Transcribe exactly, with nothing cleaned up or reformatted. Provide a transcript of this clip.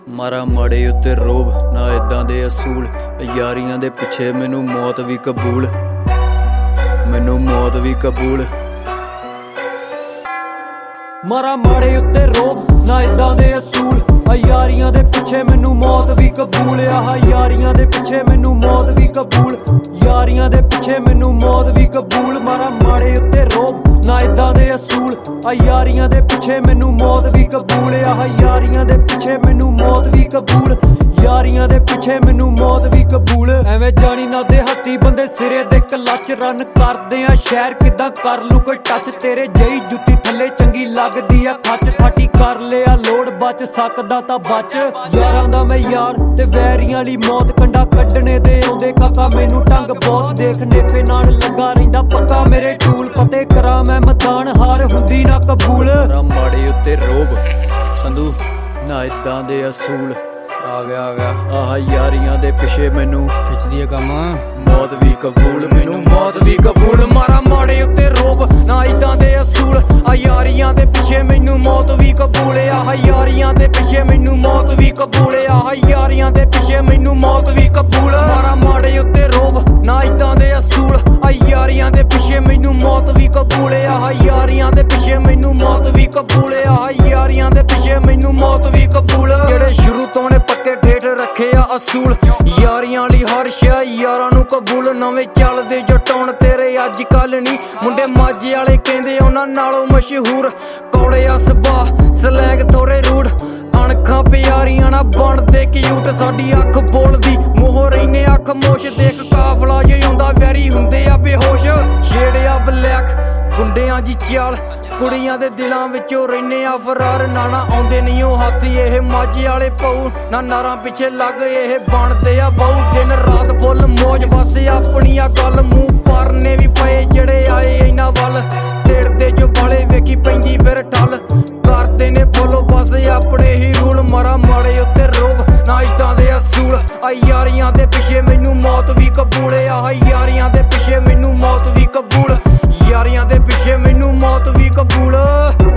ਮਾਰਾ ਮਾੜੇ ਉੱਤੇ ਰੋਬ ਨਾ ਇਦਾਂ ਦੇ ਅਸੂਲ, ਯਾਰੀਆਂ ਦੇ ਪਿੱਛੇ ਮੈਨੂੰ ਮੌਤ ਵੀ ਕਬੂਲ, ਮੈਨੂੰ ਮੌਤ ਵੀ ਕਬੂਲ। ਮਾਰਾ ਮਾੜੇ ਉੱਤੇ ਰੋਬ ਨਾ ਇਦਾਂ ਦੇ ਅਸੂਲ, ਯਾਰੀਆਂ ਦੇ ਪਿੱਛੇ ਮੈਨੂੰ ਮੌਤ ਵੀ ਕਬੂਲ। ਆਹ ਯਾਰੀਆਂ ਦੇ ਪਿੱਛੇ ਮੈਨੂੰ ਮੌਤ ਵੀ ਕਬੂਲ, ਯਾਰੀਆਂ ਦੇ ਪਿੱਛੇ ਮੈਨੂੰ ਮੌਤ ਵੀ ਕਬੂਲ। ਮਾਰਾ ਮਾੜੇ ਉੱਤੇ ਰੋਬ ਨਾ ਇਦਾਂ ਦੇ ਅਸੂਲ, ਯਾਰੀਆਂ ਦੇ ਪਿੱਛੇ ਮੈਨੂੰ ਮੌਤ ਵੀ ਕਬੂਲ। ਆਹ ਯਾਰੀਆਂ ਦੇ ਪਿੱਛੇ ਮੈਨੂੰ ਮੌਤ ਵੀ ਕਬੂਲ, ਯਾਰੀਆਂ ਦੇ ਪਿੱਛੇ ਮੈਨੂੰ ਮੌਤ ਵੀ ਕਬੂਲ। ਐਵੇਂ ਜਾਣੀ ਨਾ ਦੇ ਹੱਥੀ ਬੰਦੇ ਸਿਰੇ ਦੇ ਕਲੱਚ ਰਨ ਕਰਦੇ ਆ ਸ਼ਹਿਰ ਕਿੱਦਾਂ ਕਰ ਲੂ ਕੋਈ ਟੱਚ, ਤੇਰੇ ਜਈ ਜੁੱਤੀ ਥੱਲੇ ਚੰਗੀ ਲੱਗਦੀ ਆ ਖੱਚ, ਥਾਟੀ ਕਰ ਲਿਆ ਲੋੜ ਬਚ ਸਕਦਾ ਤਾਂ ਬਚ। ਯਾਰਾਂ ਦਾ ਮੈਂ ਯਾਰ ਤੇ ਵੈਰੀਆਂ ਵਾਲੀ ਮੌਤ ਕੰਡਾ ਕੱਢਣੇ ਦੇ ਆਉਂਦੇ ਕਾਕਾ, ਮੈਨੂੰ ਢੰਗ ਬਹੁਤ ਦੇਖ ਨੇਫੇ ਨਾਲ ਲੱਗਾ ਰਹਿੰਦਾ ਪੱਕਾ ਮੇਰੇ ਟੂਲ। ਫਤਿਹ ਕਰਾਂ ਮੈਂ ਮੈਦਾਨ ਹਾਰ ਹੁੰਦੀ ਨਾ ਕਬੂਲ। ਮਾੜੇ ਉੱਤੇ ਰੋਬ ਸੰਧੂ ਨਾ ਇਦਾਂ ਦੇ ਅਸੂਲ, ਆ ਗਿਆ ਆ ਗਿਆ ਆਹ ਯਾਰੀਆਂ ਦੇ ਪਿੱਛੇ ਮੈਨੂੰ ਖਿੱਚਦੀ ਏ ਕੰਮ, ਮੌਤ ਵੀ ਕਬੂਲ, ਮੈਨੂੰ ਮੌਤ ਵੀ ਕਬੂਲ। ਮਾਰਾ ਮਾੜੇ ਉੱਤੇ ਰੋਬ ਨਾ ਇਦਾਂ ਦੇ ਅਸੂਲ, ਆ ਯਾਰੀਆਂ ਦੇ ਪਿੱਛੇ ਮੈਨੂੰ ਮੌਤ ਵੀ ਕਬੂਲ। ਆਹ ਯਾਰੀਆਂ ਦੇ ਪਿੱਛੇ ਮੈਨੂੰ ਮੌਤ ਵੀ ਕਬੂਲ, ਆਹ ਯਾਰੀਆਂ ਦੇ ਪਿੱਛੇ ਮੈਨੂੰ ਮੌਤ ਵੀ ਕਬੂਲ। ਮਾਰਾ ਮਾੜੇ ਉੱਤੇ ਰੋਬ ਨਾ ਇਦਾਂ ਦੇ ਅਸੂਲ, ਆ ਯਾਰੀਆਂ ਦੇ ਪਿੱਛੇ ਮੈਨੂੰ ਮੌਤ ਵੀ ਕਬੂਲ। ਆਹ ਯਾਰੀਆਂ ਦੇ ਪਿੱਛੇ ਮੈਨੂੰ ਮੌਤ ਵੀ ਕਬੂਲ, ਆਹ ਯਾਰੀਆਂ ਦੇ ਪਿੱਛੇ ਮੈਨੂੰ ਮੌਤ ਵੀ ਕਬੂਲ। ਜਿਹੜੇ ਸ਼ੁਰੂ ਤੋਂ ਨੇ ਪੱਕੇ ਠੇਠ ਰੱਖੇ ਆ ਅਸੂਲ, ਯਾਰੀਆਂ ਲਈ ਹਰ ਸ਼ੈ ਯਾਰਾਂ ਨੂੰ ਕਬੂਲ। ਨਵੇਂ ਚੱਲਦੇ ਜਟਾਉਣ ਤੇਰੇ ਅੱਜ ਕੱਲ ਨੀ, ਮੁੰਡੇ ਮਾਝੇ ਵਾਲੇ ਕਹਿੰਦੇ ਉਹਨਾਂ ਨਾਲੋਂ ਮਸ਼ਹੂਰ। ਕੌੜੇ ਆ ਸੁਭਾਅ ਸਲੈਂਗ ਥੋੜੇ ਰੂੜ, ਅਣਖਾਂ ਪਿਆਰੀਆਂ ਨਾ ਬਣਦੇ ਕਿਊਟ। ਸਾਡੀ ਅੱਖ ਬੋਲਦੀ ਮੂੰਹੋਂ ਰਹਿਨੇ ਅੱਖ ਮੋਸ਼, ਦੇਖ ਕਾਫਲਾ ਜੇ ਆਉਂਦਾ ਵੈਰੀ ਹੁੰਦੇ ਆ ਬੇਹੋਸ਼। ਛੇੜਿਆ ਬਲੈਕ ਗੁੰਡਿਆਂ ਦੀ ਚਾਲ, ਕੁੜੀਆਂ ਦੇ ਦਿਲਾਂ ਵਿੱਚੋਂ ਰਹਿਨੇ ਆ ਫਰਾਰ। ਨਾਣਾ ਆਉਂਦੇ ਨਹੀਂ ਉਹ ਹੱਥ ਇਹ ਮਾਝੇ ਵਾਲੇ ਪਊ, ਨਾ ਨਾਰਾਂ ਪਿੱਛੇ ਲੱਗ ਇਹ ਬਣਦੇ ਆ ਬਹੁ। ਦਿਨ ਰਾਤ ਫੁੱਲ ਮੌਜ ਬਸ ਆਪਣੀਆਂ ਗੱਲ, ਮੂੰਹ ਪਰਨੇ ਵੀ ਪਏ ਜਿਹੜੇ ਆਏ ਇਹਨਾਂ ਵੱਲ। ਤੇੜਦੇ ਜੋ ਬਾਲੇ ਵੇਖੀ ਪੈਂਦੀ ਫਿਰ ਠੱਲ, ਕਰਦੇ ਨੇ ਫੋਲੋ ਬਸ ਆਪਣੇ ਹੀ ਰੂਲ। ਮਾਰਾ ਮਾੜੇ ਉੱਤੇ ਰੋਬ ਨਾ ਇਦਾਂ ਦੇ ਅਸੂਲ, ਆ ਯਾਰੀਆਂ ਦੇ ਪਿੱਛੇ ਮੈਨੂੰ ਮੌਤ ਵੀ ਕਬੂਲ। ਆਹ ਯਾਰੀਆਂ ਦੇ ਪਿੱਛੇ ਮੈਨੂੰ ਮੌਤ ਵੀ ਕਬੂਲ, ਯਾਰੀਆਂ ਦੇ ਪਿੱਛੇ ਮੈਨੂੰ ਮੌਤ ਵੀ ਕਬੂਲ।